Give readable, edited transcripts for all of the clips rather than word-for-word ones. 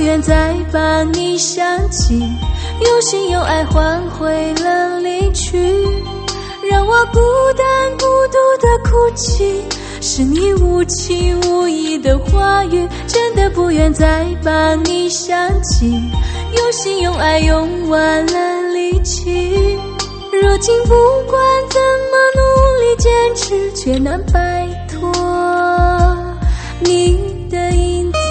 愿再把你想起，有心有爱换回了离去，让我孤单孤独的哭泣，是你无情无义的话语，真的不愿再把你想起，有心有爱用完了力气，如今不管怎么努力坚持，却难摆脱你的影子。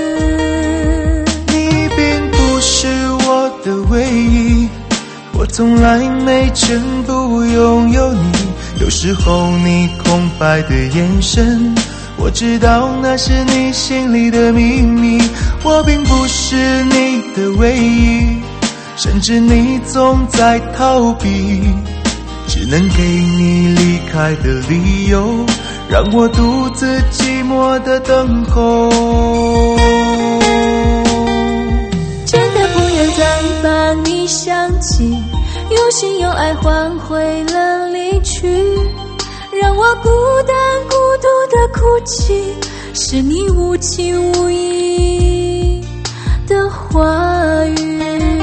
你并不是我的唯一，我从来没全部拥有你，有时候你空白的眼神，我知道那是你心里的秘密。我并不是你的唯一，甚至你总在逃避，只能给你离开的理由，让我独自寂寞的等候。 真的不愿再把你想起，有心有爱换回了离去，让我孤单孤独的哭泣，是你无情无义的话语。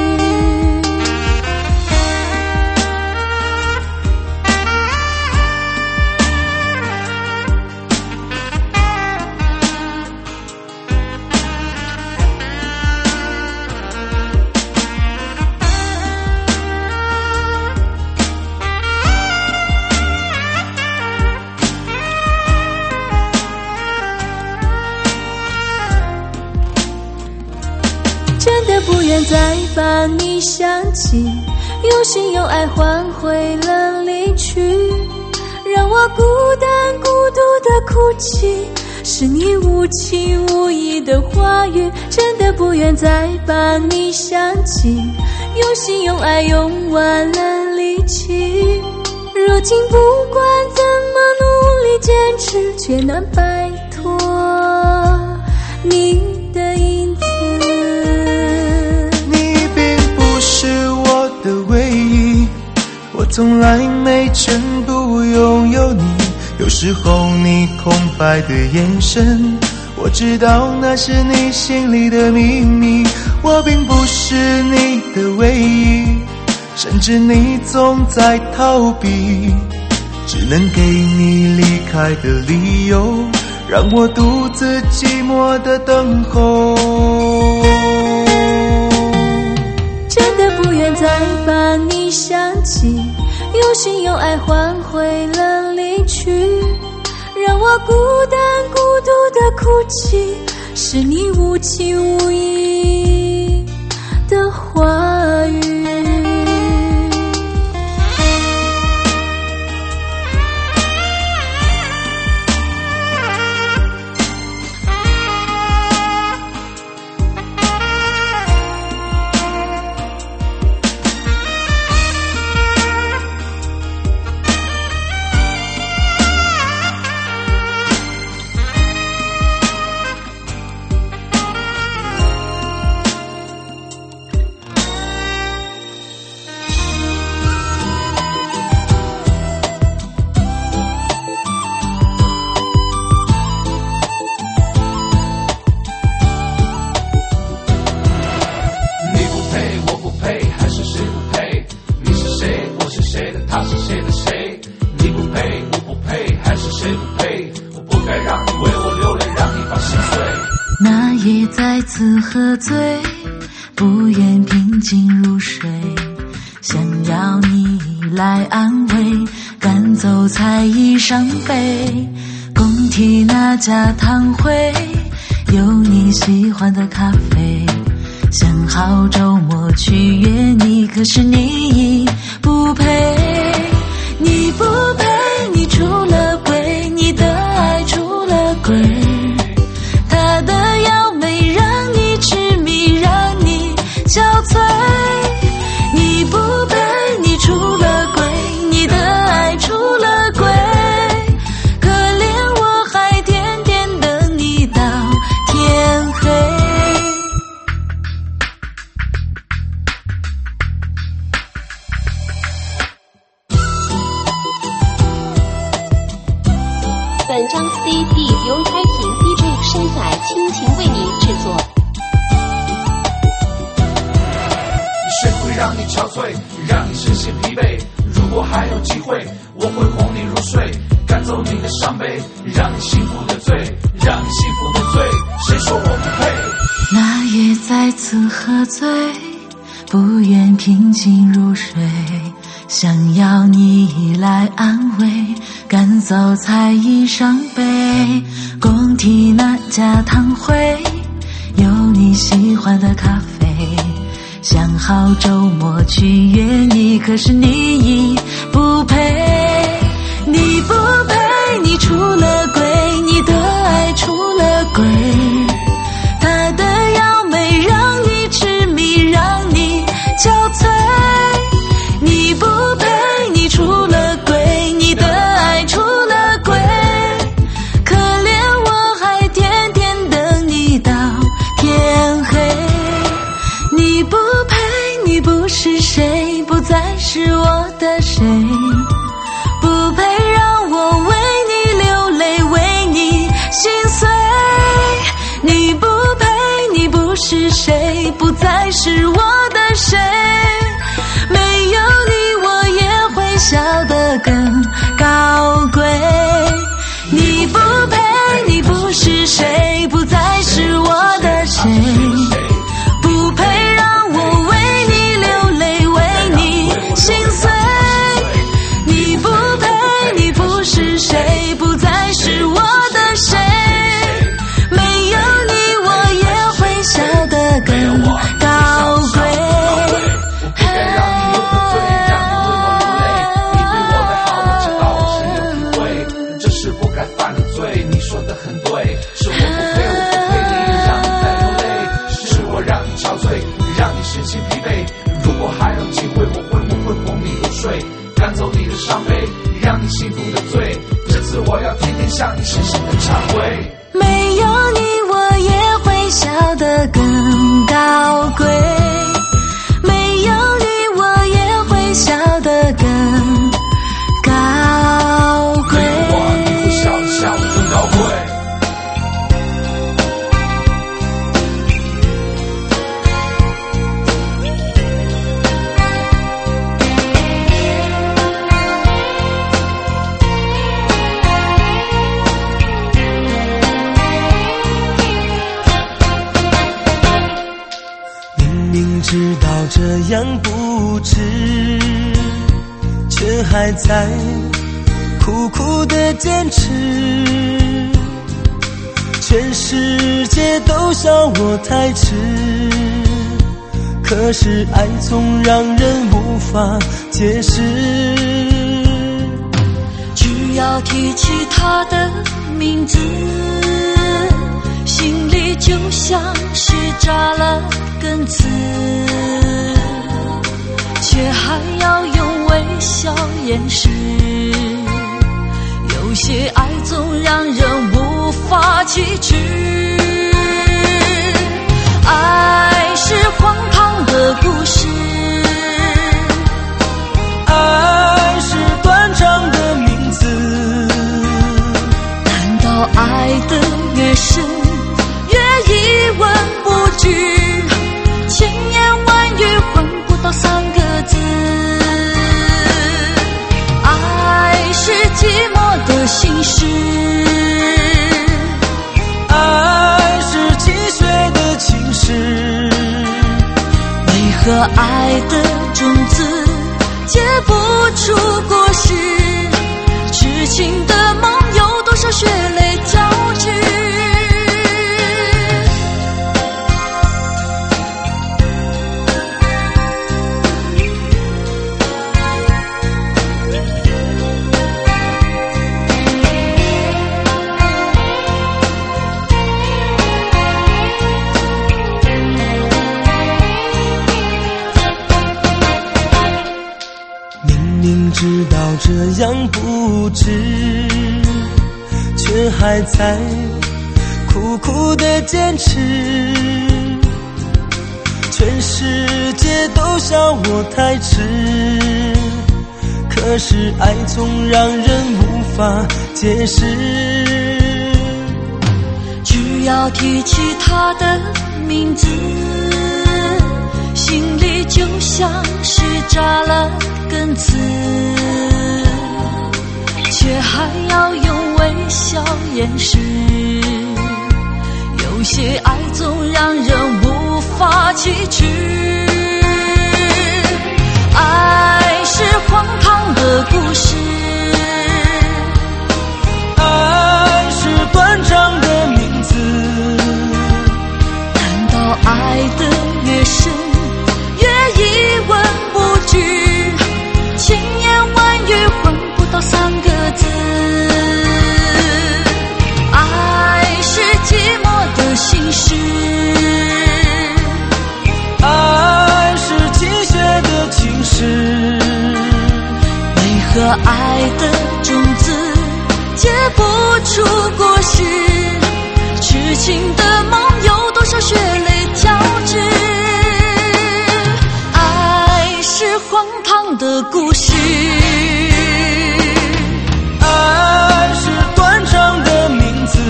真的不愿再把你想起，有心有爱换回了离去，让我孤单孤独的哭泣，是你无情无义的话语，真的不愿再把你想起，有心有爱用完了力气，如今不管怎么努力坚持，却难摆脱你的影子。 我从来没全部拥有你，有时候你空白的眼神，我知道那是你心里的秘密。我并不是你的唯一，甚至你总在逃避，只能给你离开的理由，让我独自寂寞的等候。 真的不愿再把你想起，有心有爱换回了离去，让我孤单孤独的哭泣，是你无情无义的话语。 再次喝醉，不愿平静入睡，想要你来安慰，赶走猜疑伤悲。工体那家堂会，有你喜欢的咖啡，想好周末去约你，可是你不配，你不配，你出了轨，你的爱出了轨，他的药没让你痴迷，让你憔悴，你不配，你出了轨，你的爱出了轨，可怜我还天天等你到天黑。 本张 CD 由开平 DJ 山仔倾情为您制作。 让你憔悴，让你身心疲惫。如果还有机会，我会哄你入睡，赶走你的伤悲，让你幸福的醉，让你幸福的醉。谁说我不配？ 那夜再次喝醉，不愿平静入睡，想要你来安慰，赶走猜疑伤悲。工体那家堂会，有你喜欢的咖啡，想好周末去约你，可是你已不配。你不配，你出了轨，你的爱出了轨，他的妖媚让你痴迷，让你憔悴。你不配，你出了轨，你的爱出了轨，可怜我还天天等你到天黑。你不配，你不是谁，不再是我的谁，不配让我为你流泪，为你心碎。你不配，你不是谁，不再是我的谁，没有你我也会笑得更高贵。你不配，你不是谁，不再是我的谁，不配让我为你流泪，为你心碎。你不配，你不是谁，不再是我的谁，没有你我也会笑得更高贵。 我不该让你流口水，让你为我流泪。你对我的好，我知道我深有体会，这是不该犯的罪。你说的很对，是我不配，我不配你让你再流泪，是我让你憔悴，让你身心疲惫。如果还有机会，我会哄你入睡，赶走你的伤悲，让你幸福的醉。这次我要天天向你深深的忏悔。 没有你我也会笑得更高贵，没有你我也会笑得更高贵。 你会笑得像我更高贵。 明知道这样不值，却还在苦苦的坚持。全世界都笑我太迟，可是爱总让人无法解释。 只要提起他的名字，心里就像是扎了根刺，却还要用微笑掩饰。有些爱总让人无法启齿，爱是荒唐的故事， 爱是断肠的名字。 难道爱的越深越一文不值，千言万语混不到三个字。爱是寂寞的心事， 爱是积雪的情诗。 为何爱的种子结不出果实？痴情的梦有多少血泪交织？ 明知道这样不值，却还在苦苦的坚持。全世界都笑我太迟，可是爱总让人无法解释。 只要提起他的名字，心里语就像是扎了根刺，却还要用微笑掩饰。有些爱总让人无法启齿，爱是荒唐的故事， 爱是断肠的名字。 难道爱的越深越一问不知，千言万语混不到三个字。爱是寂寞的心事， 爱是泣血的情诗。 为何爱的种子结不出果实？痴情的梦有多少血泪交织？爱是荒唐的故事， 爱是断肠的名字。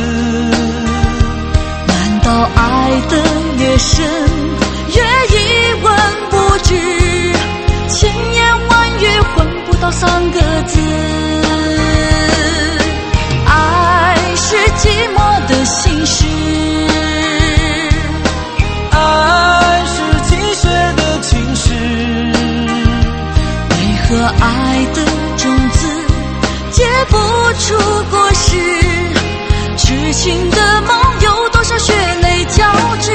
难道爱的越深越一问不知，千言万语混不到三个字。爱是寂寞的心事， 爱是泣血的情诗。 为何爱的种子结不出果实？痴情的梦有多少血泪交织？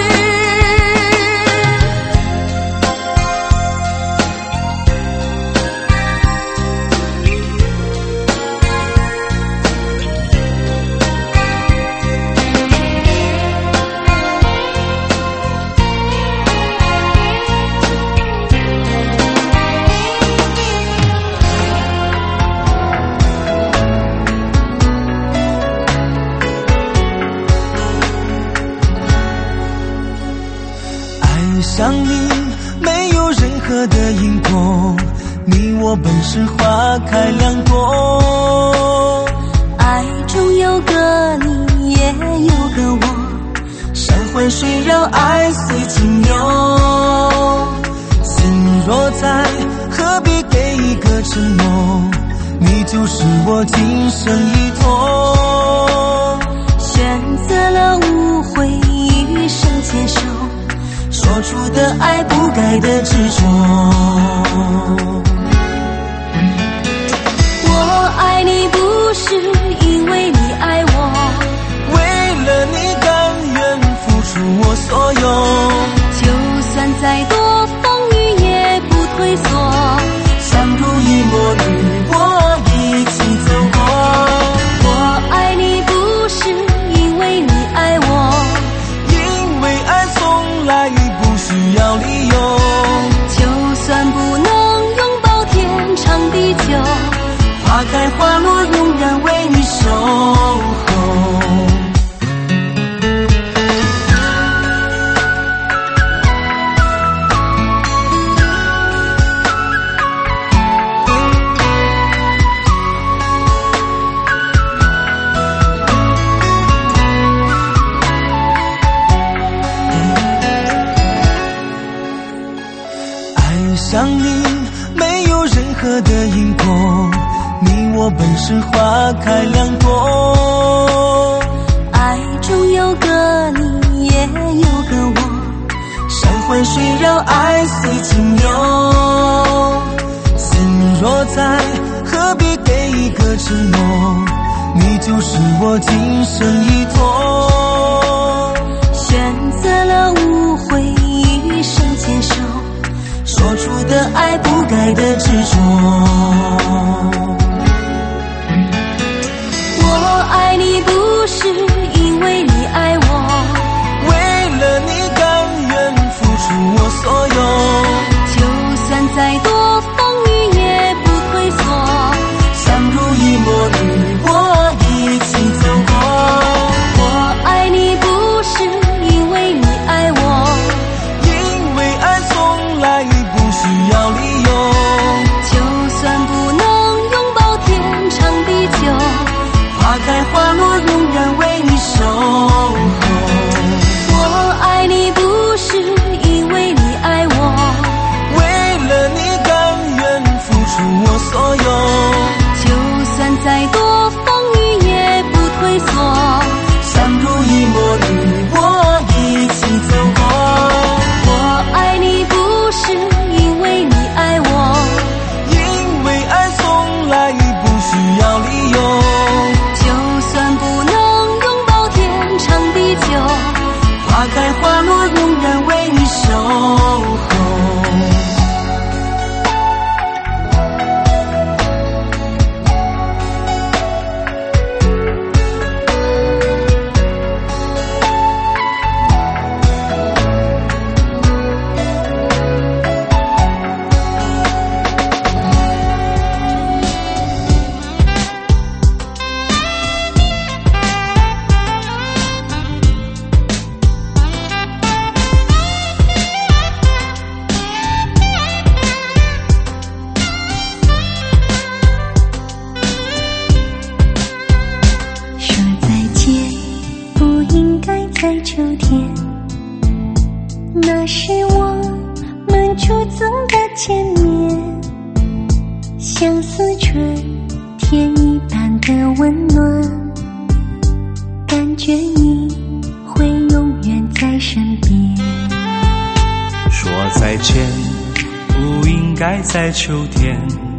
想你没有任何的因果，你我本是花开两朵。 爱中有个你也有个我， 山环水绕爱随情流。心若在，何必给一个承诺？你就是我今生依托。 选择了无悔，余生接受， 说出的爱不该的执着。 我爱你不是因为你爱我， 为了你甘愿付出我所有。 就算再多风雨也不退缩， 相濡以沫与我一起走过。 我爱你不是因为你爱我， 因为爱从来不需要理由。 就算不能拥抱天长地久， 花开花落永远为你守候。爱上你没有任何的因果，你我本是花开两朵。 爱中有个你也有个我， 山环水绕爱随情流。心若在，何必给一个承诺？你就是我今生依托。 选择了无悔，余生接受， 说出的爱不该的执着。 我爱你不是因为你爱我， 为了你甘愿付出我所有。 就算再多风雨也不退缩， 相濡以沫与我一起走过。 我爱你不是因为你爱我， 因为爱从来不需要理由。 就算如一抹绿，我一起走过。 我爱你不是因为你爱我， 因为爱从来不需要理由。 就算不能拥抱天长地久， 花开花落永远为你守候。 在秋天，那是我们初次的见面，像似春天一般的温暖，感觉你会永远在身边。 说再见不应该在秋天，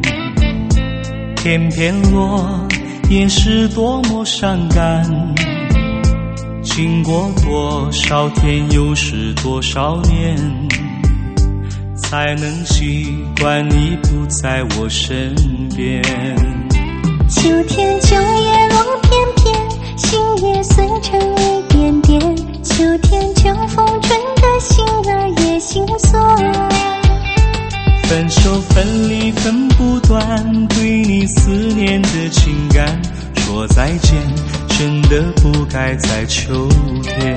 偏偏落叶是多么伤感。经过多少天，又是多少年，才能习惯你不在我身边。 秋天秋叶落片片，心也碎成一点点。秋天秋风吹得心儿也心酸。 分手分离分不断，对你思念的情感。说再见真的不该在秋天。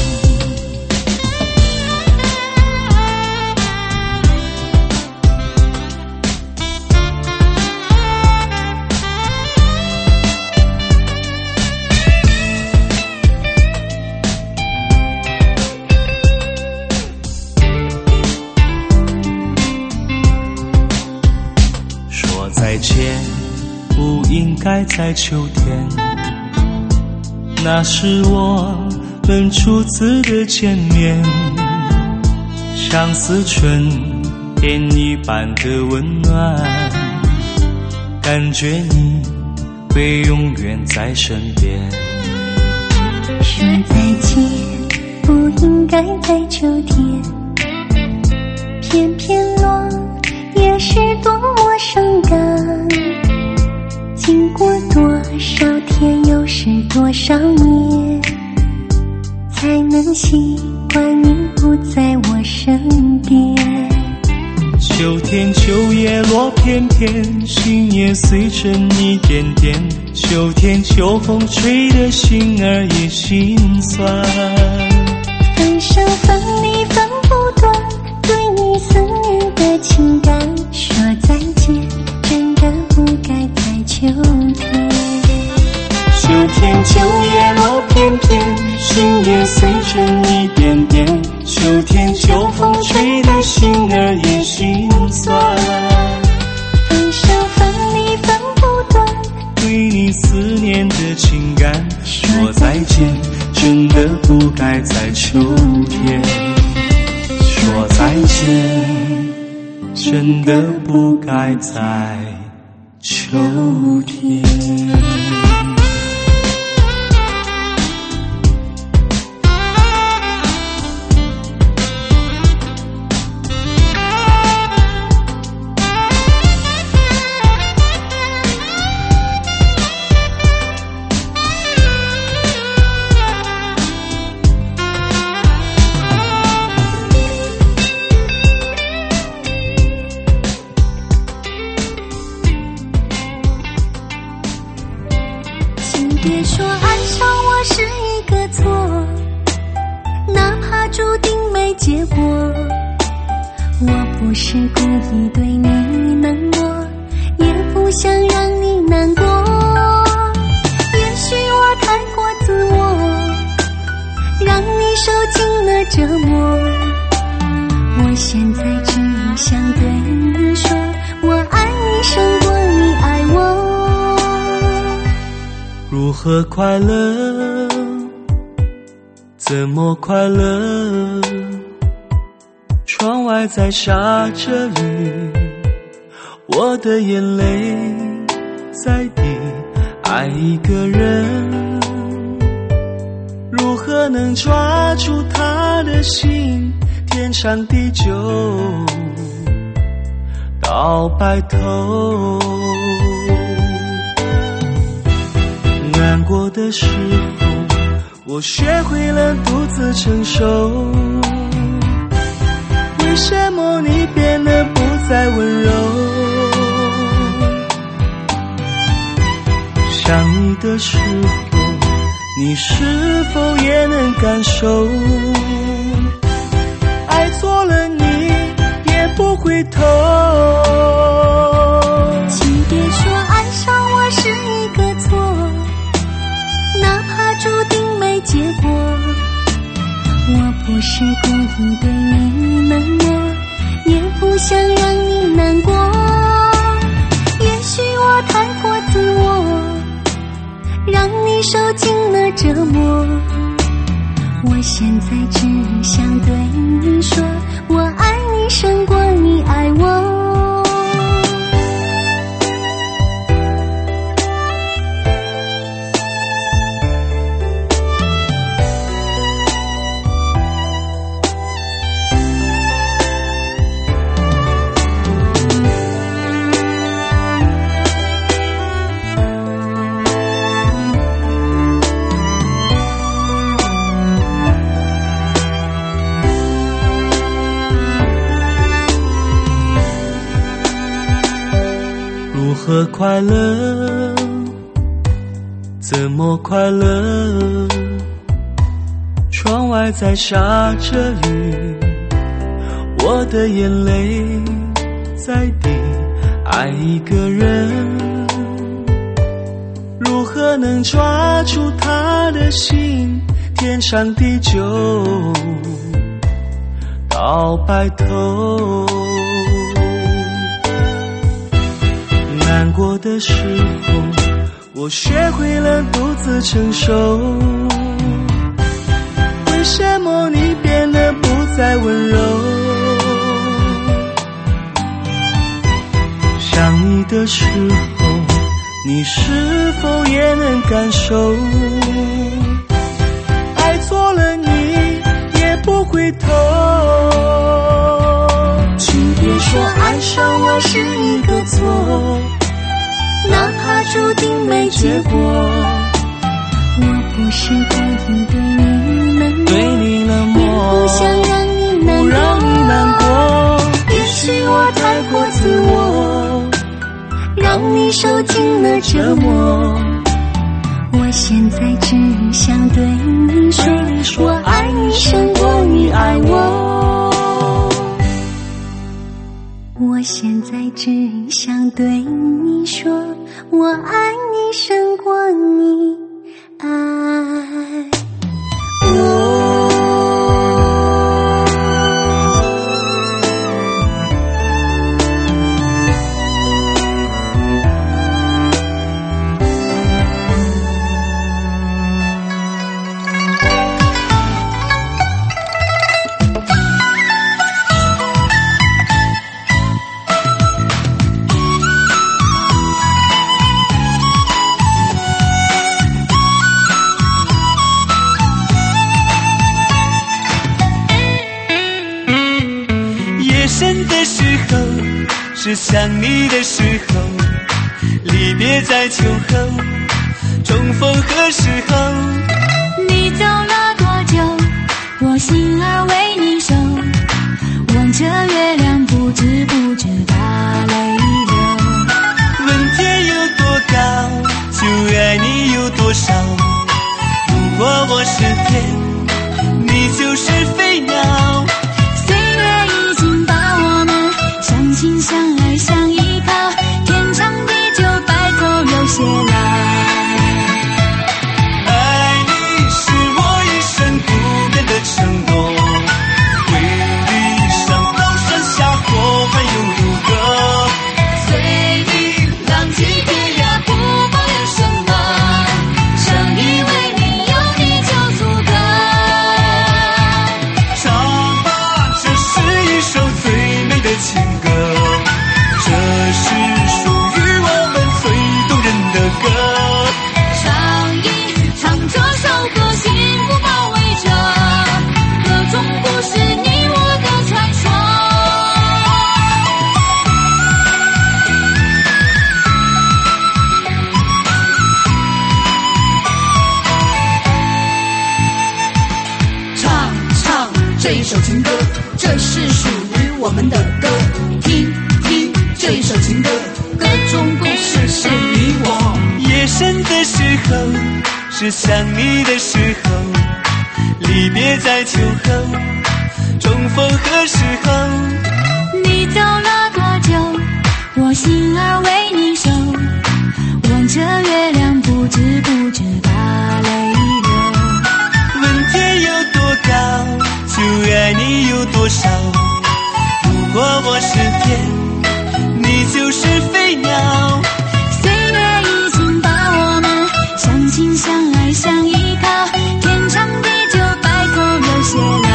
说再见不应该在秋天，那是我们初次的见面，像似春天一般的温暖，感觉你会永远在身边。 说再见不应该在秋天，偏偏落叶是多么伤感。经过多少天，又是多少年，才能习惯你不在我身边。 秋天秋叶落片片，心也碎成一点点。秋天秋风吹得心儿也心酸。 分手分离分不断，对你思念的情感。说再见真的不该在秋天。 秋天秋叶落片片，心也碎成一点点。秋天秋风吹得心儿也心酸。 分手分离分不断， 对你思念的情感。说再见真的不该在秋天。说再见真的不该在秋天。 别说爱上我是一个错，哪怕注定没结果。我不是故意对你冷漠，也不想让你难过。也许我太过自我，让你受尽了折磨。我现在只想对你说，我爱你胜过你爱我。 如何快乐怎么快乐？窗外在下着雨，我的眼泪在滴，爱一个人，如何能抓住他的心？天长地久到白头。难过的时候，我学会了独自承受。为什么你变得不再温柔？想你的时候，你是否也能感受？爱错了你也不回头。 请别说爱上我是一个错，哪怕注定没结果。我不是故意对你冷漠，也不想让你难过。也许我太过自我，让你受尽了折磨。我现在只想对你说，我爱你胜过你爱我。 如何快乐？怎么快乐？窗外在下着雨，我的眼泪在滴，爱一个人，如何能抓住他的心？天长地久到白头。难过的时候，我学会了独自承受。为什么你变得不再温柔？想你的时候，你是否也能感受？爱错了你也不回头。 请别说爱上我是一个错，哪怕注定没结果。我不是故意对你冷漠，也不想让你难过。也许我太过自我，让你受尽了折磨。我现在只想对你说，我爱你胜过你爱我。我现在只想对你说，我爱你胜过你爱我。 是想你的时候，离别在秋后，重逢何时候？ 你走了多久，我心儿为你守，望着月亮不知不觉把泪流。 问天有多高，就爱你有多少。如果我是天，你就是飞鸟。 岁月已经把我们相亲相爱相依靠，天长地久白头有些老。 爱你是我一生不变的承诺，回忆上刀山下火还有如歌， 随你浪迹天涯不抱怨什么，生以为你有你就足够。 这一首情歌，这是属于我们的歌。听听这一首情歌，歌中故事是你我。 夜深的时候，是想你的时候，离别在秋后，重逢何时候？ 你走了多久，我心儿为你守，望着月亮不知不觉把泪流。 问天有多高，就爱你有多少。如果我是天，你就是飞鸟。 岁月已经把我们相亲相爱相依靠，天长地久白头有些老。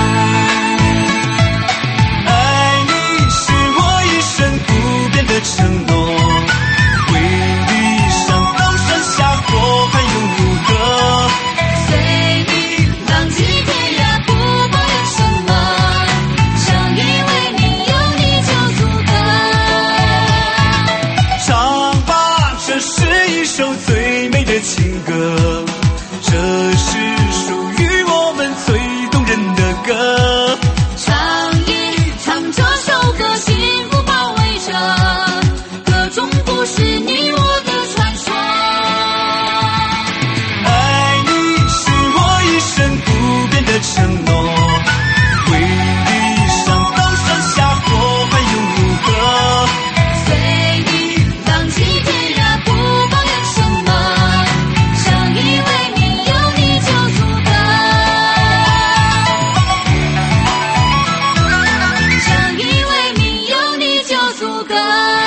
爱你是我一生不变的承诺，会遇上刀山下火还又如何？ 随你浪迹天涯不抱怨什么，相依为命有你就足够。 唱吧，这是一首最美的情歌，这是属于我们最动人的歌。 唱一唱这首歌，幸福包围着，歌中故事你我的传说。 爱你是我一生不变的承诺，会遇上刀山下火还又如何？ 随你浪迹天涯不抱怨什么，相依为命有你就足够。相依为命有你就足够。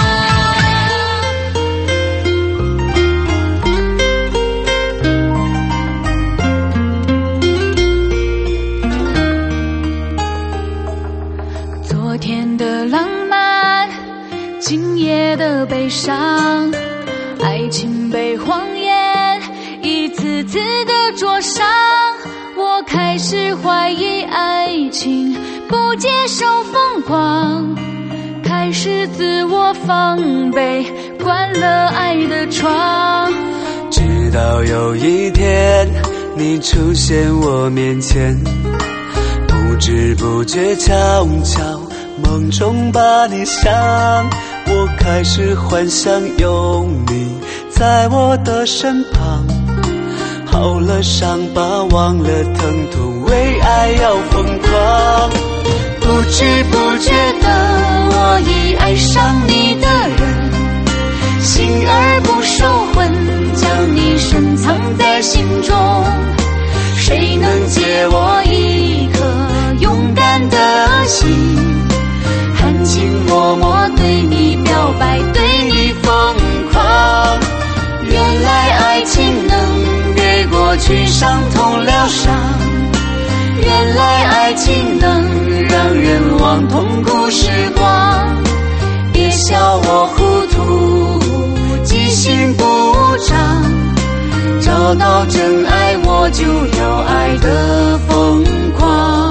昨天的浪漫，今夜的悲伤，爱情被谎言一次次的灼伤。我开始怀疑爱情，不接受疯狂，开始自我防备，关了爱的窗。 直到有一天你出现我面前，不知不觉悄悄梦中把你想，我开始幻想有你在我的身旁，好了伤疤忘了疼痛，为爱要疯狂。 不知不觉的我已爱上你的人，心儿不受魂，将你深藏在心中。谁能借我一颗勇敢的心，含情脉脉对你表白，对你疯狂。原来爱情能给过去伤痛疗伤，原来爱情能让人忘痛苦时光。别笑我糊涂，记性不长，找到真爱我就有爱的疯狂。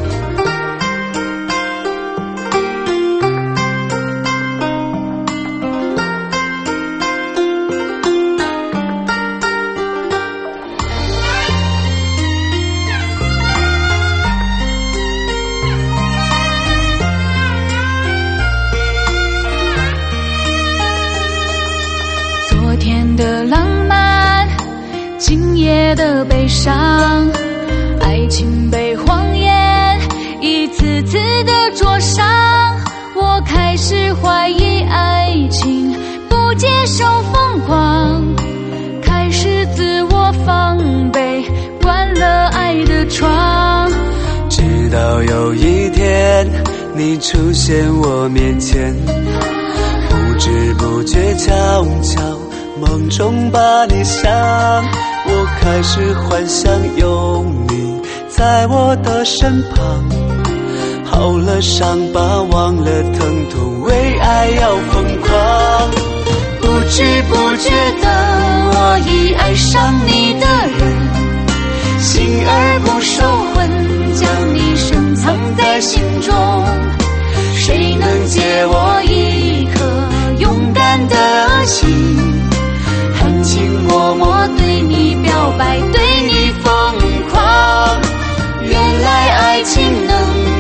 昨天的浪漫，今夜的悲伤，爱情被谎言一次次的灼伤。我开始怀疑爱情，不接受疯狂，开始自我防备，关了爱的窗。 直到有一天你出现我面前，不知不觉悄悄梦中把你想，我开始幻想有你在我的身旁，好了伤疤忘了疼痛，为爱要疯狂。 不知不觉的我已爱上你的人，心儿不受魂，将你深藏在心中。谁能借我一颗勇敢的心，含情脉脉对你表白，对你疯狂。原来爱情能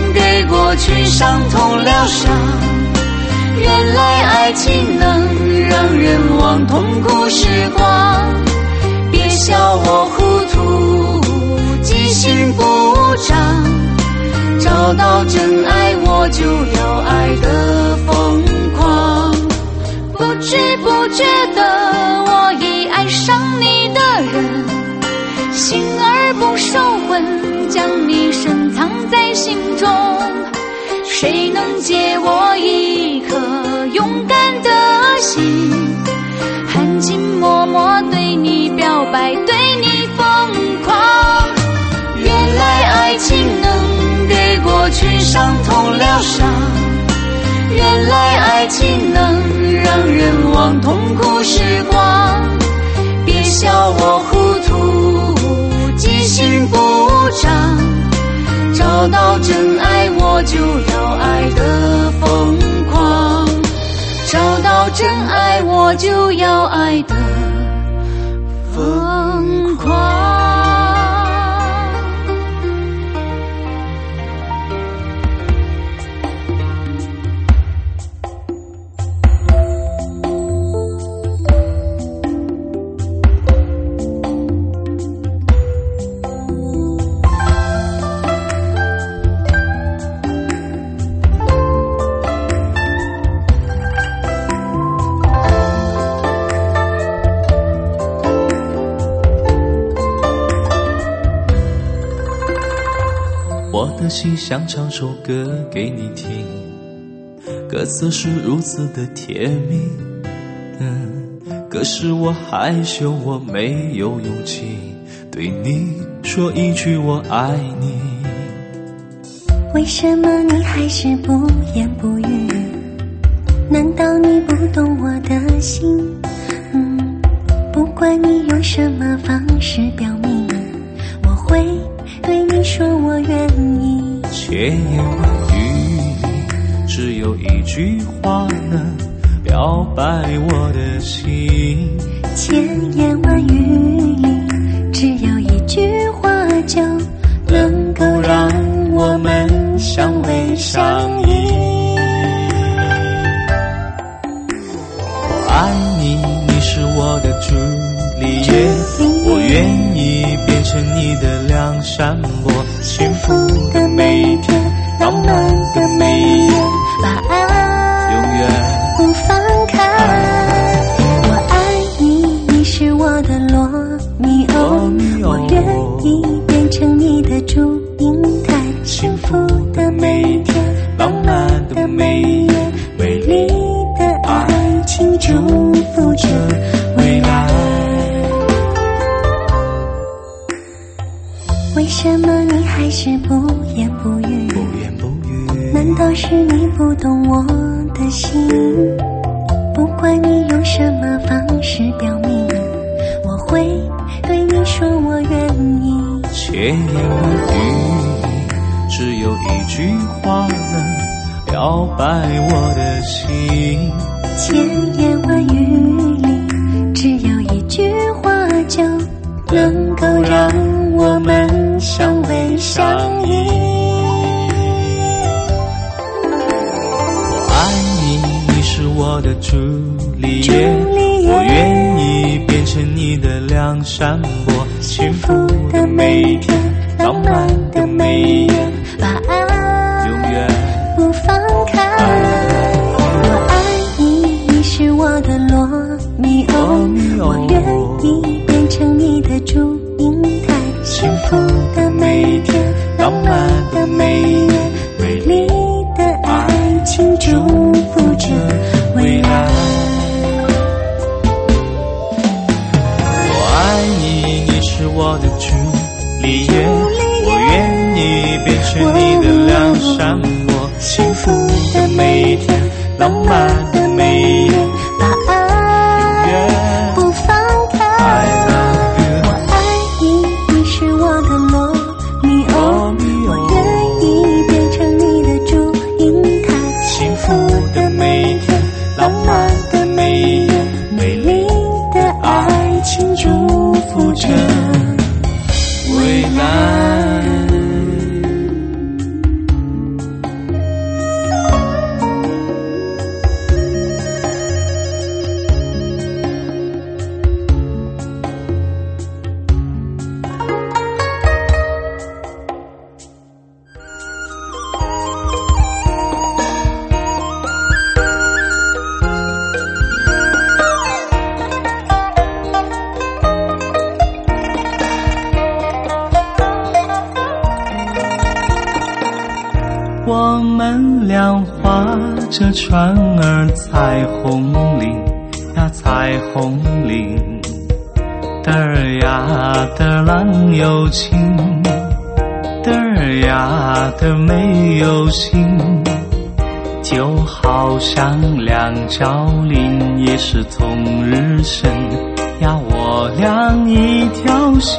伤痛疗伤。原来爱情能让人忘痛苦时光，别笑我糊涂，记性不长。找到真爱，我就要爱得疯狂。不知不觉的，我已爱上你的人，心儿不受魂，将你深藏在心中。谁能借我一颗勇敢的心，含情脉脉对你表白，对你疯狂。原来爱情能给过去伤痛疗伤，原来爱情能让人忘痛苦时光。别笑我糊涂，记性不长。找到真爱，我就要爱得疯狂。找到真爱，我就要爱得疯狂。 我的心想唱首歌给你听，歌词是如此的甜蜜，可是我害羞，我没有勇气对你说一句我爱你。 为什么你还是不言不语？难道你不懂我的心？不管你用什么方式表明，我会对你说我愿意。 千言万语里只有一句话能表白我的心， 千言万语里只有一句话就能够让我们相偎相依。 我爱你，你是我的朱丽叶，我愿意变成你的梁山伯，幸福的每一天，浪漫的每一夜， 把爱永远不放开。我爱你，你是我的罗密欧，我愿意变成你的祝英台，幸福的每一天，浪漫的每一夜，美丽的爱情祝福着未来。为什么你还是不言不语？难道是你不懂我的心？不管你用什么方式表明，我会对你说我愿意。 千言万语里只有一句话能表白我的心， 千言万语里只有一句话就能够让我们相偎相依。 我爱你，你是我的朱丽叶，我愿意变成你的梁山伯，幸福的每一天，浪漫的每一夜， 把爱永远不放开。我爱你，你是我的罗密欧，我愿意变成你的祝英台，幸福的每一天，浪漫的每一夜，美丽的爱情祝福着未来。 我爱你，你是我的朱丽叶，我愿意变成你的梁山伯，幸福的每一天，浪漫的每一夜， 把爱不放开。我爱你，你是我的罗密欧，我愿意变成你的祝英台， 幸福的每一天，浪漫的每一夜， 美丽的爱情祝福着未来。 我们俩划着船儿彩虹岭呀彩虹岭，嘚儿呀嘚郎有情，嘚儿呀嘚没有心，就好像两角林也是同日生呀，我俩一条心。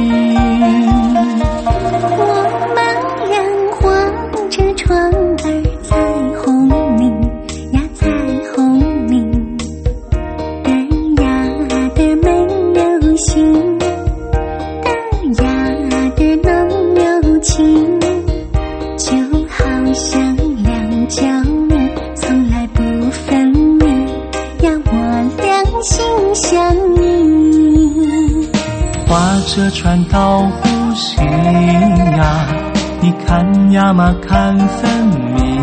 我们俩划着船儿彩虹岭呀彩虹岭，嘚呀嘚没有心，嘚呀嘚能有情，就好像两角林从来不分离呀，我俩心相依。 划着船到湖心呀，你看呀嘛看分明，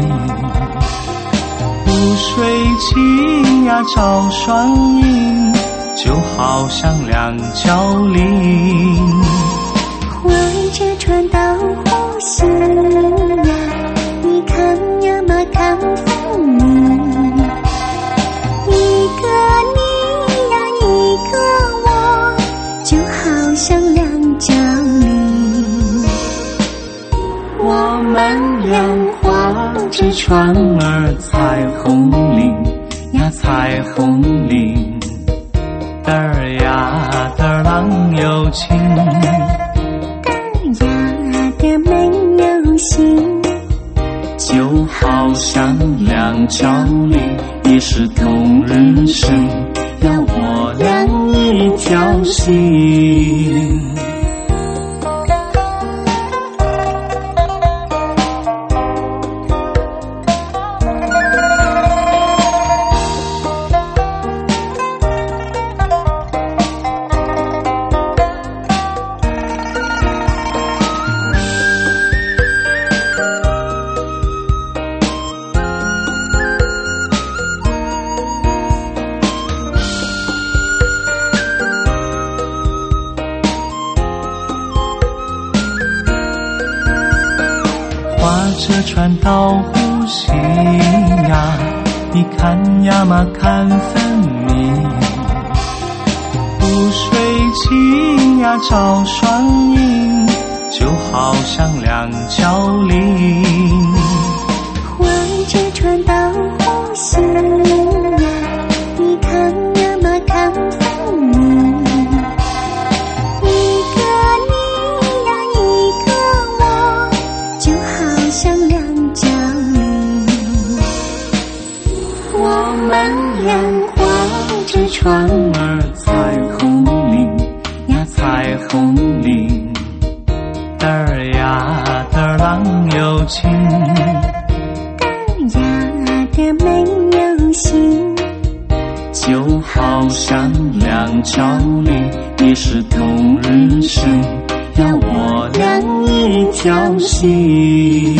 湖水清呀照双影，就好像两角林。 划着船到湖心呀，你看呀嘛看分明，一个你呀一个我，就好像两角林。 我们俩划着船儿彩虹岭呀彩虹岭，嘚儿呀嘚郎有情， 嘚呀嘚没有心， 就好像两角林也是同日生呀，我俩一条心。划着船到湖心呀，你看呀嘛看分明，湖水清呀照双影，就好像两角林。 划着船到湖心呀，你看呀嘛看分明，一个你呀一个我，就好像两角林。 我们俩划着船儿彩虹岭呀彩虹岭，嘚儿呀嘚郎有情， 嘚呀嘚没有心， 就好像两角林也是同日生呀，我俩一条心。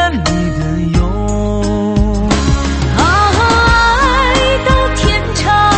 爱到天长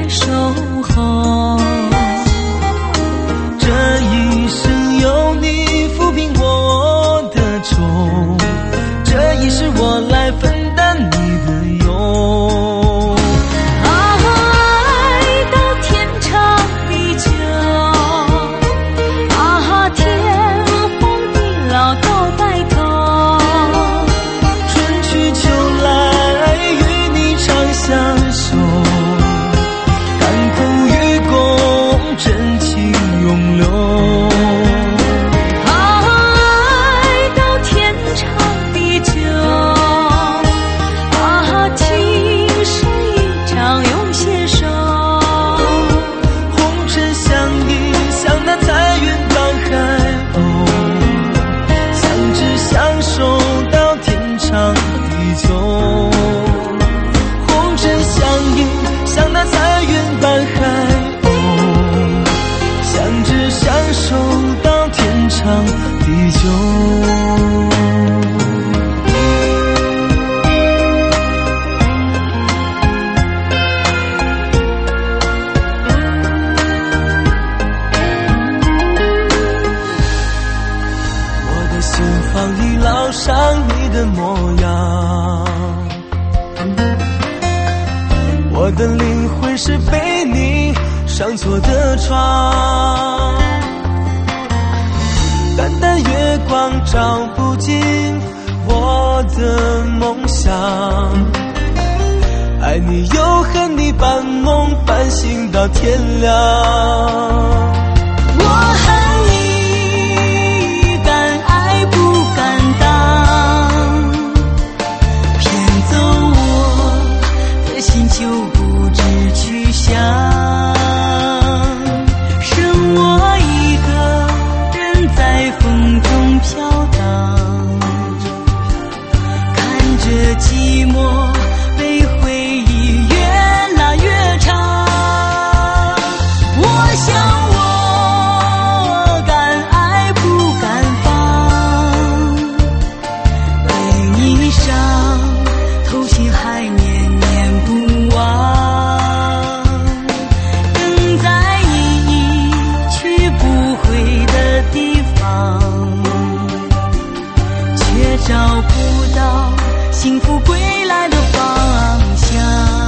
来守候。 这一生有你抚平我的愁，这一世我来分担你的忧。 爱到天长地久，天荒地老到白头。 春去秋来与你长相守，甘苦与共真情永留。 爱到天长地久，情是一场永携手。 红尘相依，像那彩云伴海鸥，相知相守到天长地久。红尘相依，像那彩云伴海鸥，相知相守到天长地久。心房已烙上你的模样，我的灵魂是被你上错的床。淡淡月光照不进我的梦想，爱你又恨你，半梦半醒到天亮。 我恨你敢爱不敢当，骗走我的心就不知去向，剩我一个人在风中飘荡，看着寂寞被回忆越拉越长。我想我敢爱不敢放，被你伤透心还念念不忘，等在你去不回的地方，却找不到幸福归来的方向。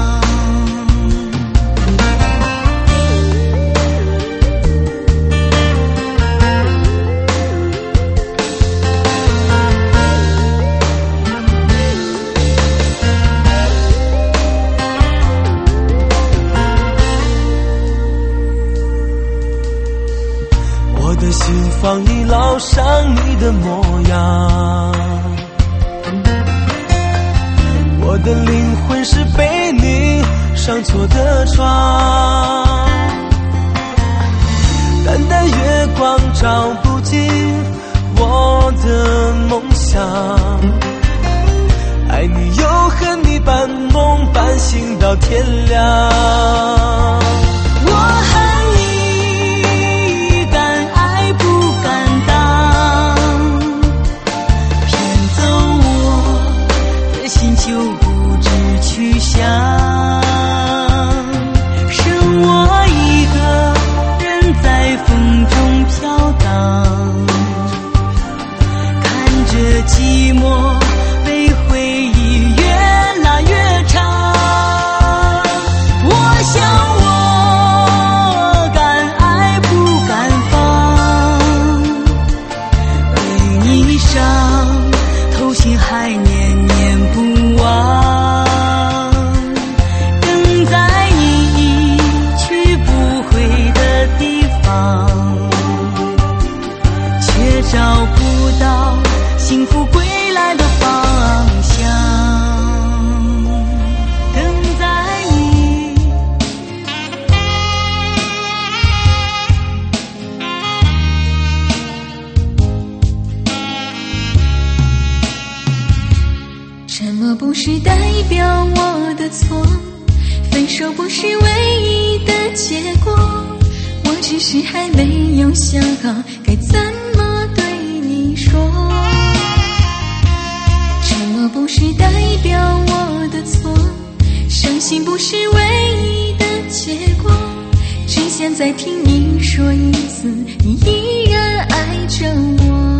我的心房已烙上你的模样，我的灵魂是被你上错的床。淡淡月光照不进我的梦想，爱你又恨你，半梦半醒到天亮。 我恨你敢爱不敢当，骗走我的心就不知去向，剩我一个人在风中飘荡，看着寂寞被回忆越拉越长。我想我敢爱不敢放，被你伤透心还念念不忘，等在你去不回的地方，却找不到幸福归来的方向。等在你沉默不是代表我的错，分手不是唯一的结果，我只是还没有想好该怎么对你说。沉默不是代表我的错，伤心不是唯一的结再听你说一次，你依然爱着我。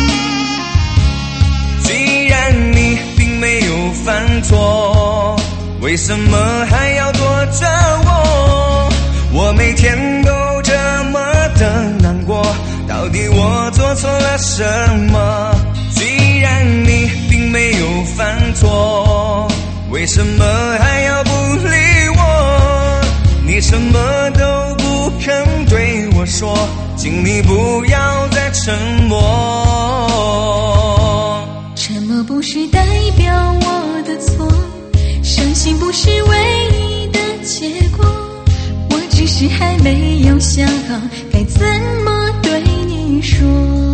既然你并没有犯错，为什么还要躲着我？我每天都这么的难过，到底我做错了什么？既然你并没有犯错，为什么还要不理我？你什么都不肯对我说，请你不要再沉默。 沉默不是代表我的错，伤心不是唯一的结果，我只是还没有想好该怎么对你说。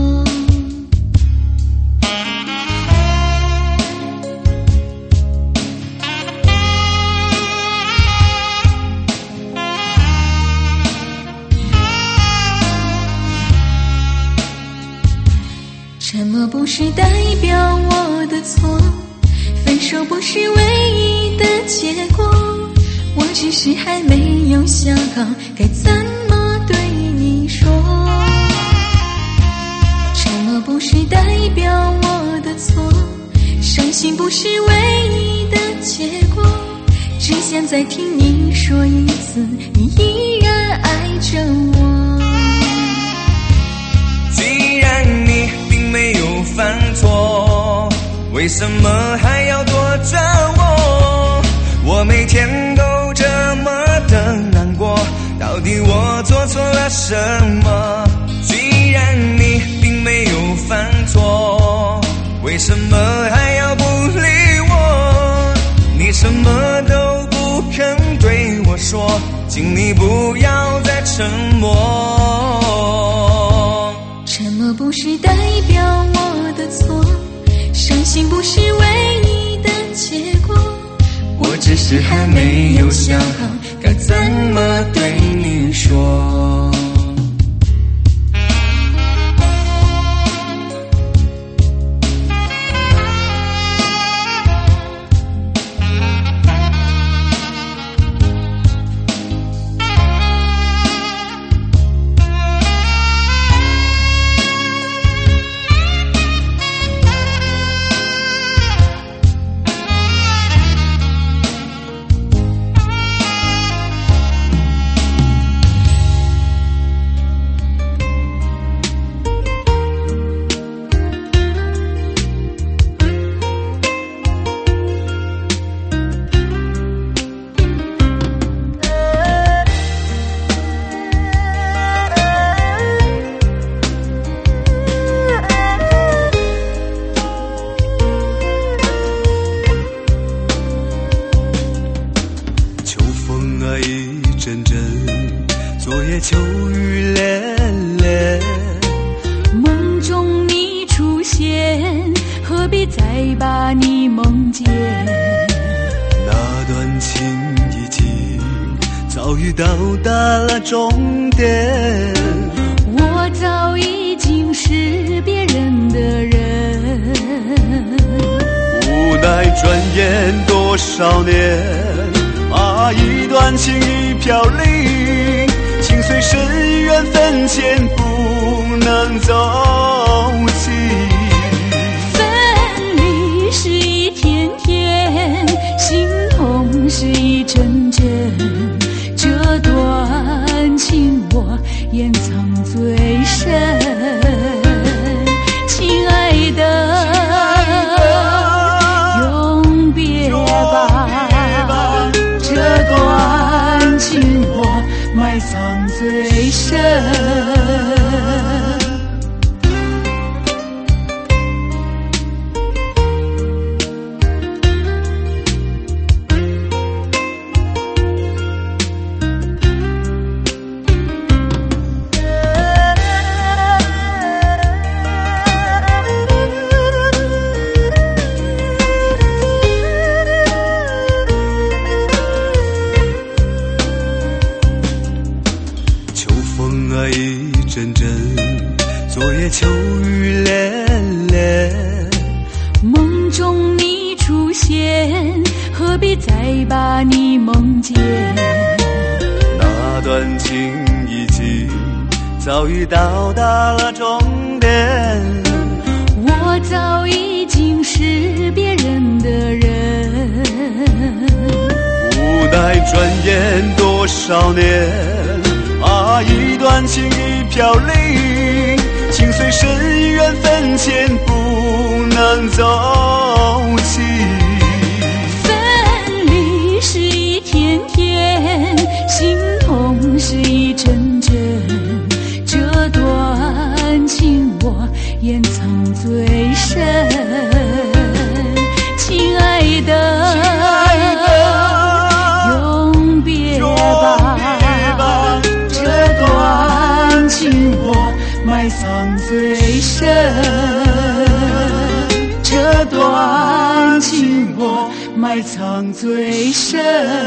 沉默不是代表我的错，分手不是唯一的结果，我只是还没有想好该怎么对你说。沉默不是代表我的错，伤心不是唯一的结果，只想再听你说一次，你依然爱着我。 既然你并没有犯错，为什么还要躲着我？我每天都这么的难过，到底我做错了什么？既然你并没有犯错，为什么还要不理我？你什么都不肯对我说，请你不要再沉默。 沉默不是代表我的错，伤心不是唯一的结果，我只是还没有想好该怎么对你说。 秋雨连连， 梦中你出现，何必再把你梦见？ 那段情已经早已到达了终点， 我早已经是别人的人， 无奈转眼多少年，把一段情已飘零，情随深缘分间不能走近。 分离是一天天，心痛是一阵阵，这段情我掩藏最深。亲爱的，永别吧，这段情我埋藏最深。 昨夜秋雨连连， 梦中你出现，何必再把你梦见？ 那段情已早已到达了终点。 我早已经是别人的人， 无奈转眼多少年，一段情已飘零，情随深缘分浅，不能走近。 分离是一天天，心痛是一阵阵，这段情我掩藏最深。亲爱的，永别吧，这段情我埋藏最深，这段情我埋藏最深。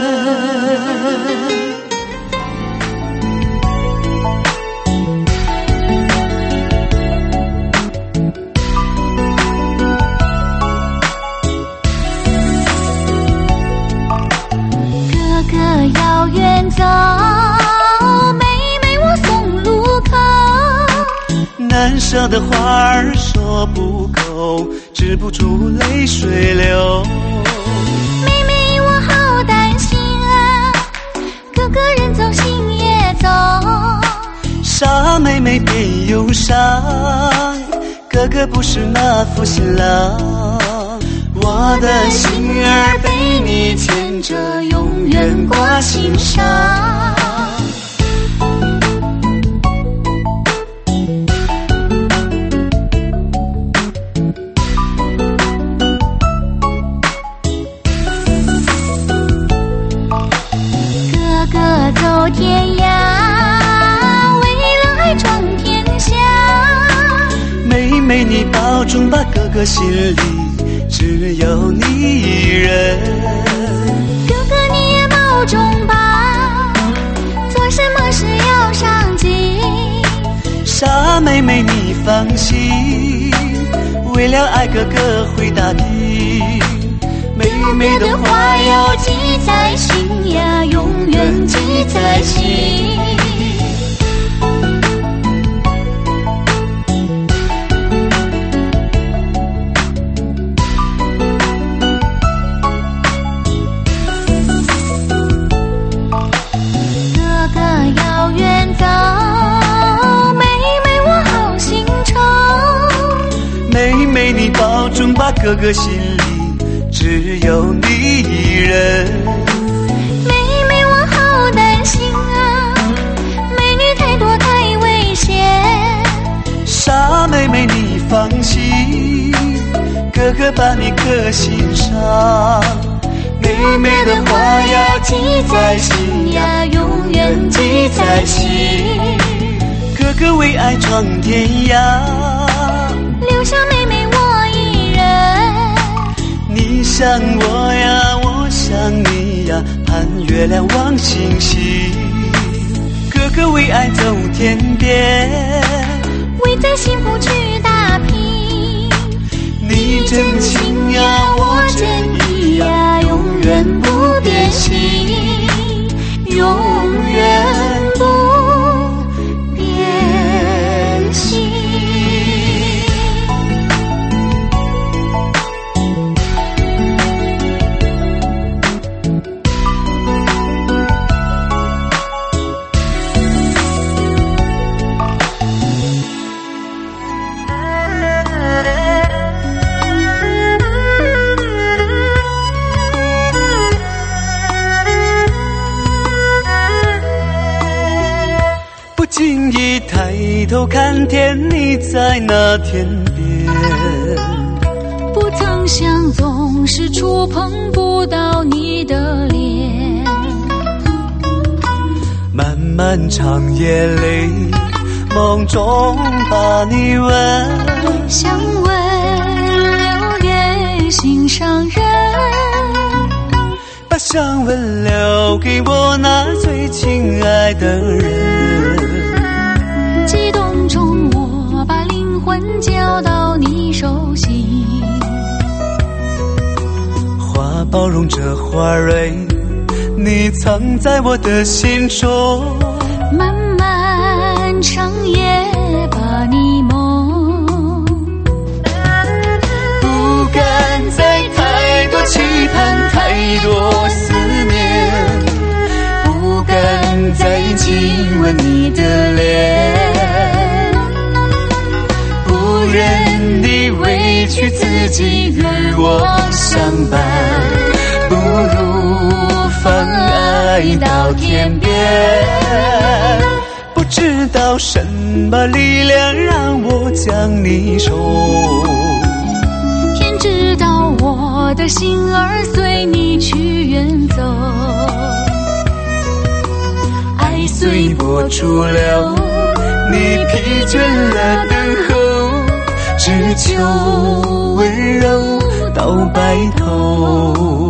要远走，妹妹我送路口。 难舍的话儿说不够，止不住泪水流。 妹妹我好担心啊，哥哥人走心也走。 傻妹妹别忧伤，哥哥不是那副新郎。我的心儿被你牵着，永远挂心上。 哥哥走天涯，为了爱闯天下。 妹妹你保重吧，哥哥心里只有你一人。 哥哥你也保重吧，做什么事要上进。 傻妹妹你放心，为了爱哥哥会打拼。妹妹的话要记在心呀，永远记在心。妹你保重吧，哥哥心里只有你一人。 妹妹我好担心啊，美女太多太危险。 傻妹妹你放心，哥哥把你刻心上。妹妹的话要记在心呀，永远记在心。哥哥为爱闯天涯， 留下妹妹我一人。 你想我呀，我想你呀，盼月亮望星星。哥哥为爱走天边， 为在幸福去打拼。 你真情呀，我真意呀，永远不变心，永远不变心。 不经意抬头看天，你在那天边。 不曾想总是触碰不到你的脸。 漫漫长夜里，梦中把你吻， 想问留给心上人， 把香吻留给我那最亲爱的人。 激动中我把灵魂交到你手心， 花包容着花蕊，你藏在我的心中。 漫漫长夜把你梦， 不敢再太多期盼，太多思念，不敢再亲吻你的脸，不忍你委屈自己与我相伴，不如放爱到天边。不知道什么力量让我将你守， 天知道我的心儿随你去远走，爱随波逐流， 你疲倦了等候，只求温柔到白头。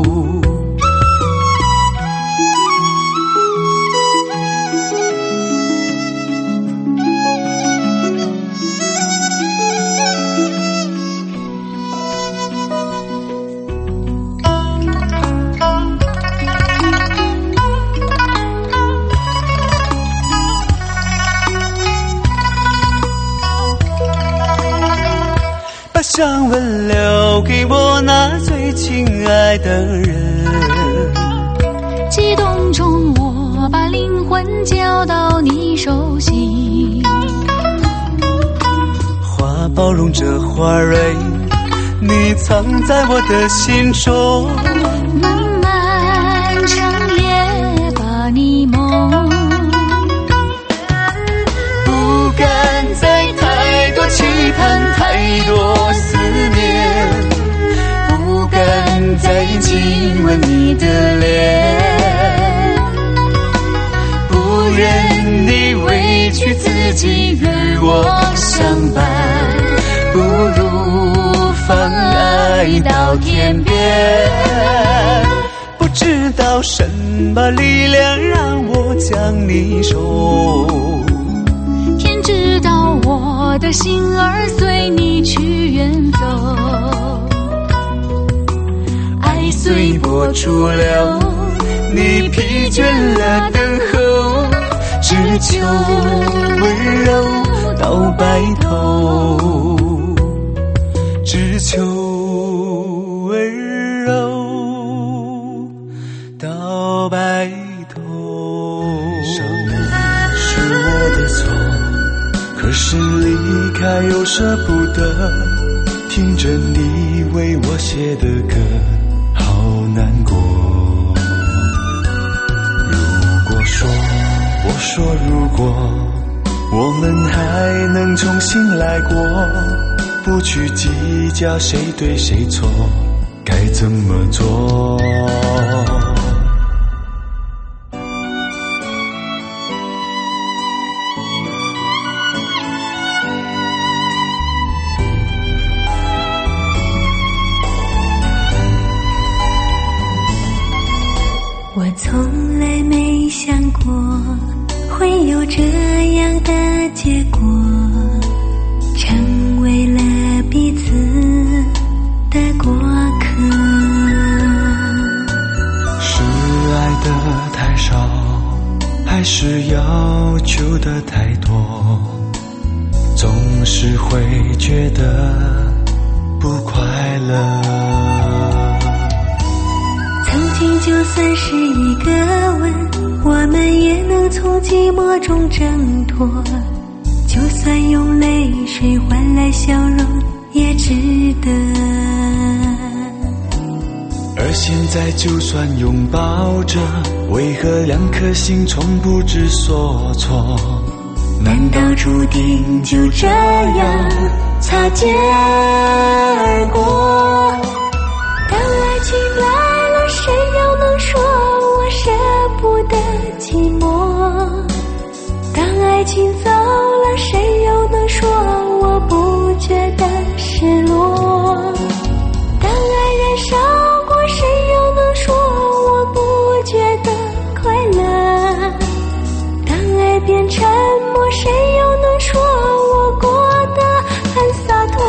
把香吻留给我那最亲爱的人， 激动中我把灵魂交到你手心， 花包容着花蕊，你藏在我的心中。 漫漫长夜把你梦， 不敢再太多期盼，太多思念，不敢再亲吻你的脸，不忍你委屈自己与我相伴，不如放爱到天边。不知道什么力量让我将你守， 天知道我的心儿随你去远走，爱随波逐流， 你疲倦了等候，只求温柔到白头，只求温柔到白头。伤你是我的错，可是离开又舍不得，听着你为我写的歌，好难过。我说如果我们还能重新来过，不去计较谁对谁错，该怎么做？ 我从来没想过会有这样的结果，成为了彼此的过客。 是爱的太少，还是要求的太多？总是会觉得不快乐。 曾经就算是一个吻，我们也能从寂寞中挣脱，就算用泪水换来笑容也值得。 而现在就算拥抱着，为何两颗心从不知所措？难道注定就这样擦肩而过？ 当爱情来了，谁又能说我舍不得寂寞？当爱情走了，谁又能说我不觉得失落？当爱燃烧过，谁又能说我不觉得快乐？当爱变沉默，谁又能说我过得很洒脱？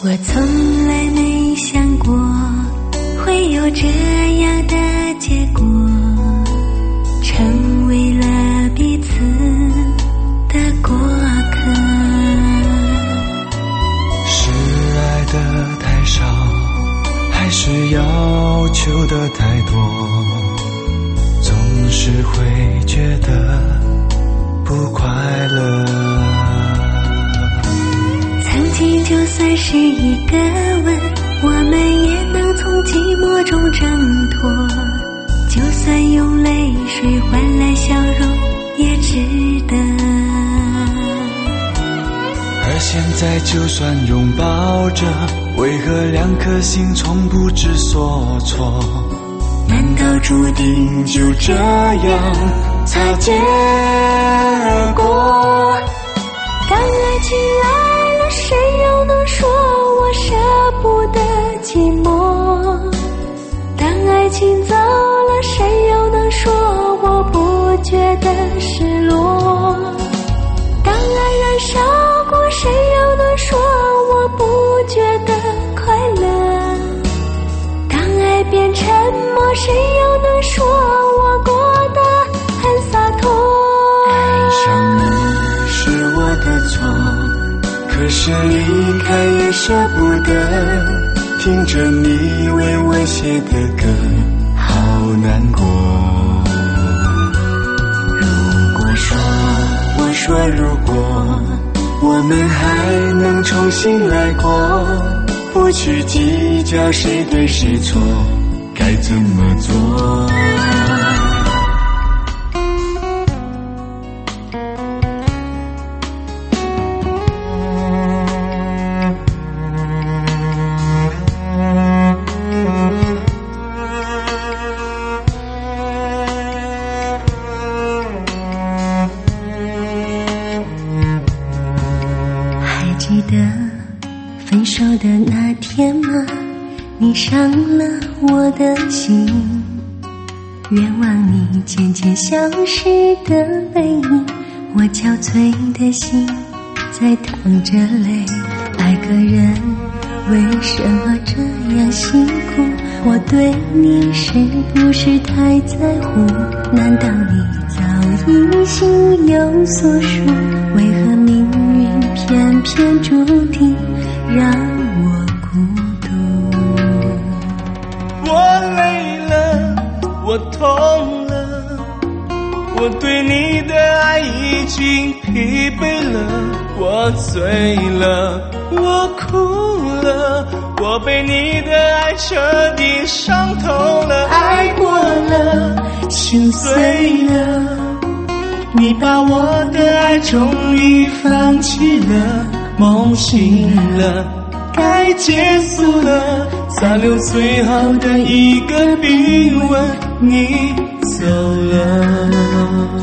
我从来没想过会有这样的结果，成为了彼此的过客。 是爱的太少，还是要求的太多？总是会觉得不快乐。 曾经就算是一个吻，我们也能从寂寞中挣脱，就算用泪水换来笑容也值得。 而现在就算拥抱着，为何两颗心从不知所措？难道注定就这样擦肩而过？ 当爱情来了，谁又能说我舍不得寂寞？当爱情走了，谁又能说我不觉得失落？当爱燃烧过，谁又能说我不觉得快乐？当爱变沉默，谁又能说我过得很洒脱？ 爱上你是我的错，可是离开也舍不得，听着你为我写的歌，好难过。我说如果我们还能重新来过，不去计较谁对谁错，该怎么做？ 记得分手的那天吗？你伤了我的心，愿望你渐渐消失的背影，我憔悴的心在淌着泪。爱个人为什么这样辛苦？我对你是不是太在乎？难道你早已心有所属？为何命运偏偏注定让我孤独？ 我累了，我痛了，我对你的爱已经疲惫了，我醉了，我哭了，我被你的爱彻底伤透了，爱过了，心碎了，你把我的爱终于放弃了，梦醒了，该结束了，残留最后的一个冰吻，你走了。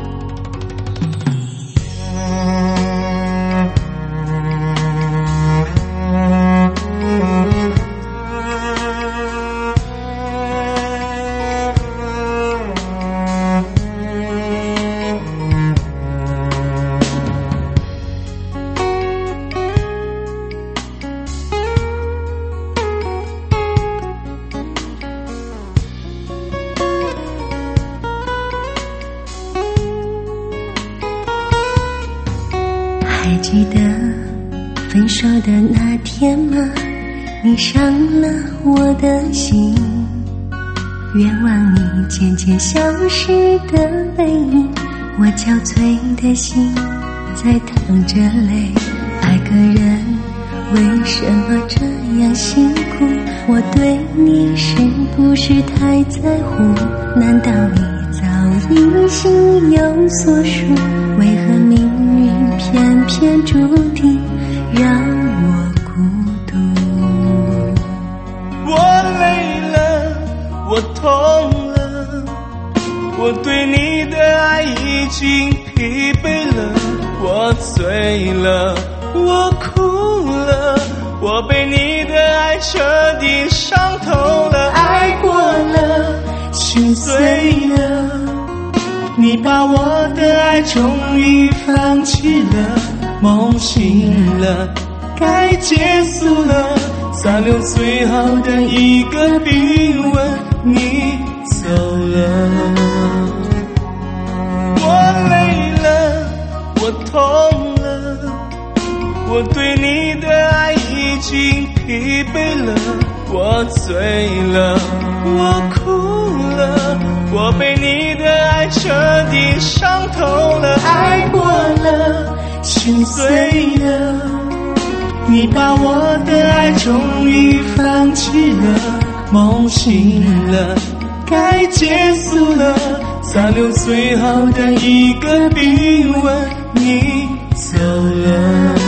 还记得分手的那天吗？你伤了我的心，愿望你渐渐消失的背影，我憔悴的心在淌着泪。爱个人为什么这样辛苦？我对你是不是太在乎？难道你早已心有所属？为何命运偏偏注定让我孤独？ 我累了，我痛了，我对你的爱已经疲惫了，我醉了，我哭了，我被你的爱彻底伤透了，爱过了，心碎了，你把我的爱终于放弃了，梦醒了， 该结束了，残留最后的一个冰吻，你走了。我累了，我痛了，我对你的爱已经疲惫了，我醉了，我哭了，我被你的爱彻底伤透了，爱过了，心碎了，你把我的爱终于放弃了，梦醒了，该结束了，残留最后的一个冰吻，你走了。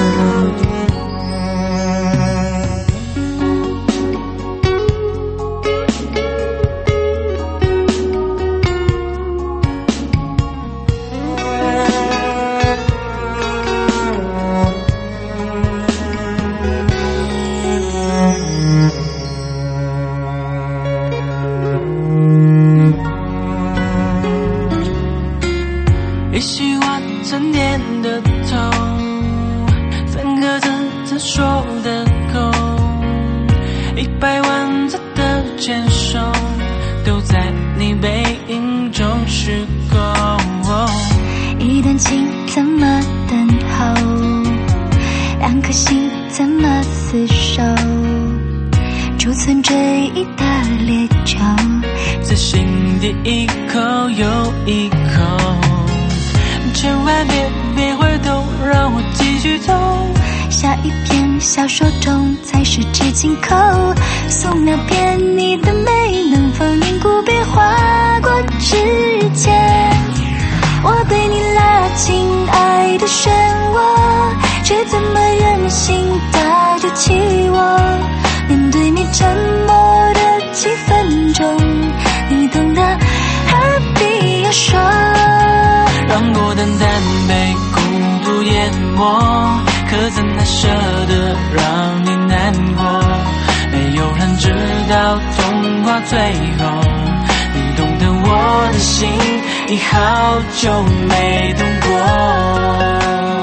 也许我沉淀的透，3个字说的够，100万次的牵手都在你背影中虚构。 一段情怎么等候，2颗心怎么厮守，储存追忆的烈酒， 在心底一口又一口，千万别回头，让我继续走。 下一篇小说中才是至今口，素描片你的美能否凝固变划过指尖，我对你拉近爱的漩涡，却怎么忍心打着起我，面对你沉默的几分钟，你懂得何必要说， 让过的淡被孤独淹没，可怎奈舍得让你难过，没有人知道童话最后，你懂得我的心已好久没动过。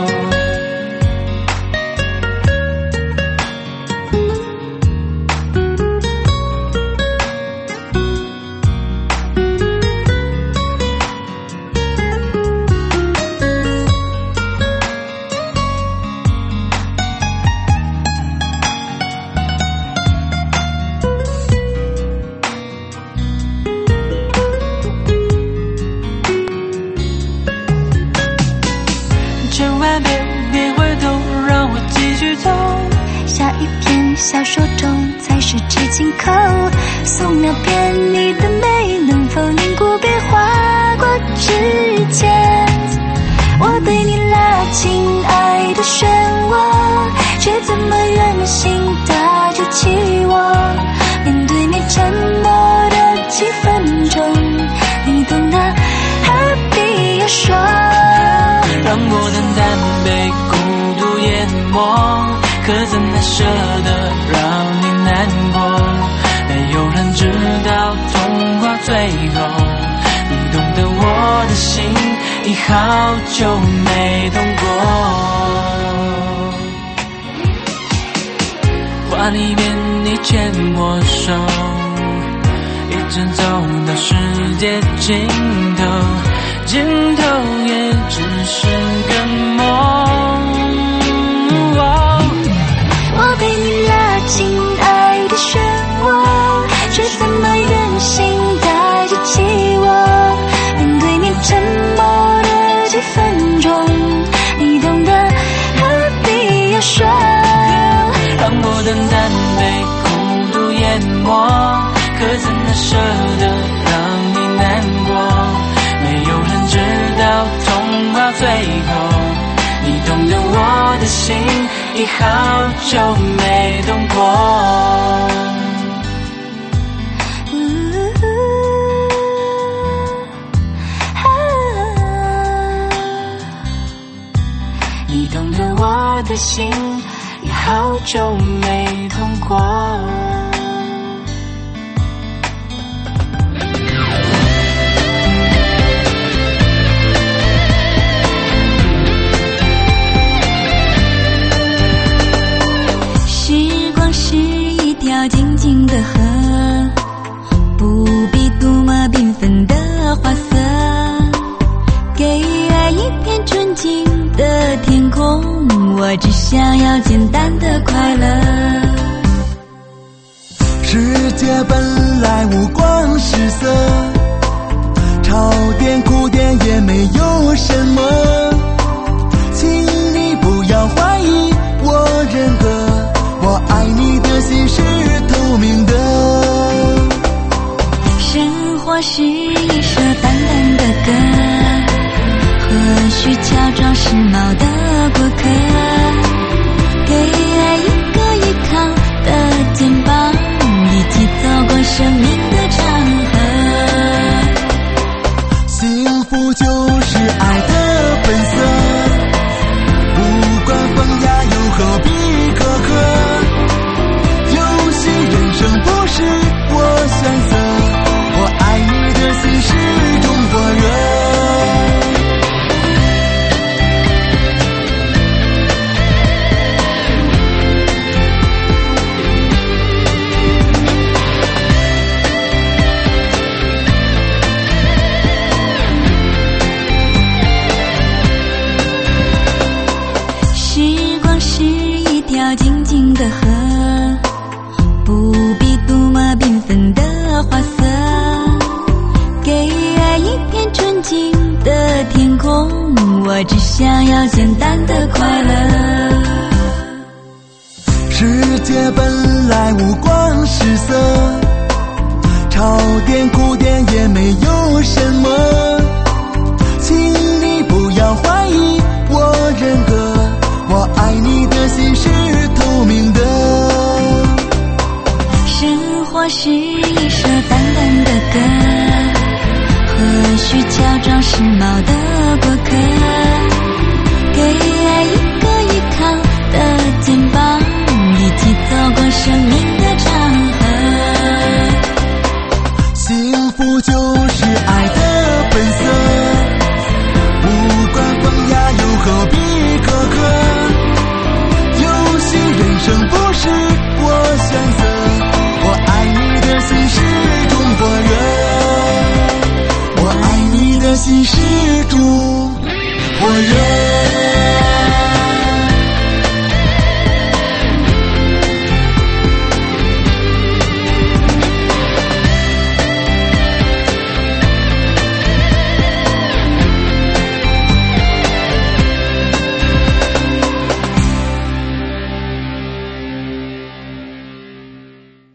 千万别回头，让我继续走。 下一篇小说中才是至今口，素描片你的美能否凝固变划过指尖，我对你拉近爱的漩涡，却怎么忍心打着起我，面对你沉默的几分钟，你懂得何必要说， 让我的淡被孤独淹没，可怎奈舍得让你难过，没有人知道童话最后，你懂得我的心已好久没动过。画里面你牵我手，一直走到世界尽头，尽头也只是个梦。 我被你拉进爱的漩涡，却怎么忍心带着起我，面对你沉默的几分钟，你懂得何必要说， 让我的淡被孤独淹没，可怎奈舍得让你难过，没有人知道童话最后，你懂得我的心已好久没动过。你懂得我的心已好久没痛过。 我只想要简单的快乐。 世界本来五光十色，潮点哭点也没有什么，请你不要怀疑我人格，我爱你的心是透明的。 生活是一首淡淡的歌，或许乔装时髦的过客，给爱一个依靠的肩膀，一起走过生命的长河。 幸福就是爱的本色，不管风雅又何必苛刻，有些人生不是我选择，我爱你的心始终火热。 静静的河，不必多么缤纷的花色，给爱一片纯净的天空，我只想要简单的快乐。 世界本来五光十色，潮点哭点也没有什么，请你不要怀疑我人格，我爱你的心是透明的。 生活是一首淡淡的歌，或许乔装时髦的过客，给爱一